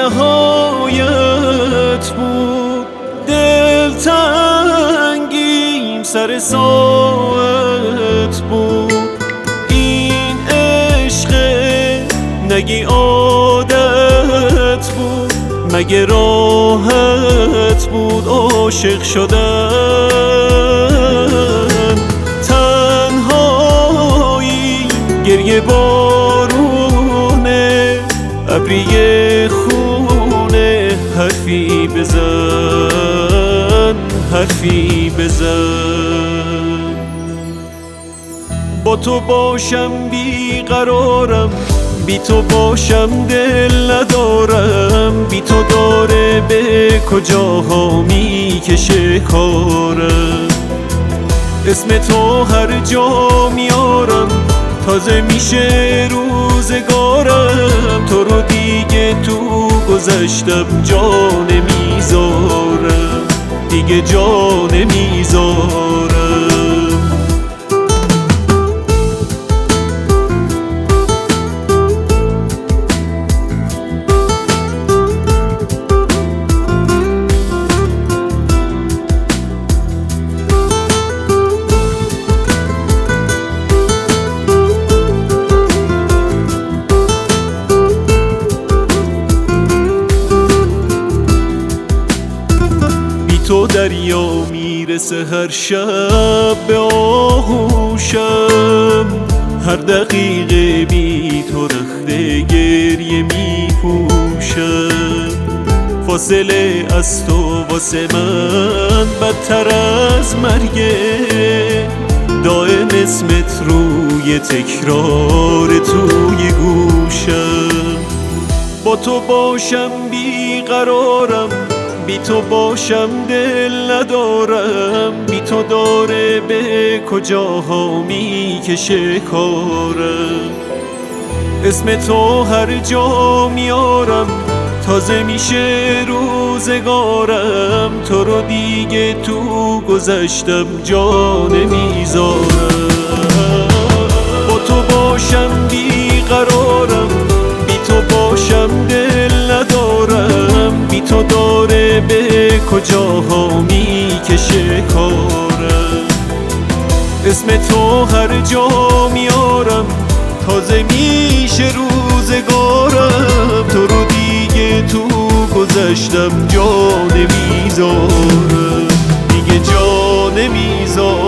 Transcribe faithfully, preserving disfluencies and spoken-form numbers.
نهایت بود، دلتنگیم سر ساعت بود. این عشق نگی عادت بود، مگه راحت بود عاشق شدن؟ تنهایی گریه بارونه، ابری خونه، حرفی بزن، حرفی بزن. با تو باشم بیقرارم، بی تو باشم دل ندارم، بی تو داره به کجاها میکشه کارم. اسم تو هر جا میارم، تازه میشه روزگارم. تو رو دیگه تو گذشتم جا نمیذارم، دیگه جا نمیذارم. تو دریا میرسه هر شب به آغوشم، هر دقیقه بی تو رخت گریه میپوشم. فاصله از تو واسه من بدتر از مرگه، دائم اسمت روی تکرار توی گوشم. با تو باشم بیقرارم، بی تو باشم دل ندارم، بی تو داره به کجاها میکشه کارم. اسم تو هر جا میارم، تازه میشه روزگارم. تو رو دیگه تو گذشتم جا نمیذارم. با تو باشم بیقرارم، بی تو باشم دل ندارم، بی تو داره به کجاها میکشه کارم. اسم تو هر جا میارم، تازه میشه روزگارم. تو رو دیگه تو گذشتم جا نمیذارم، دیگه جا نمیذارم.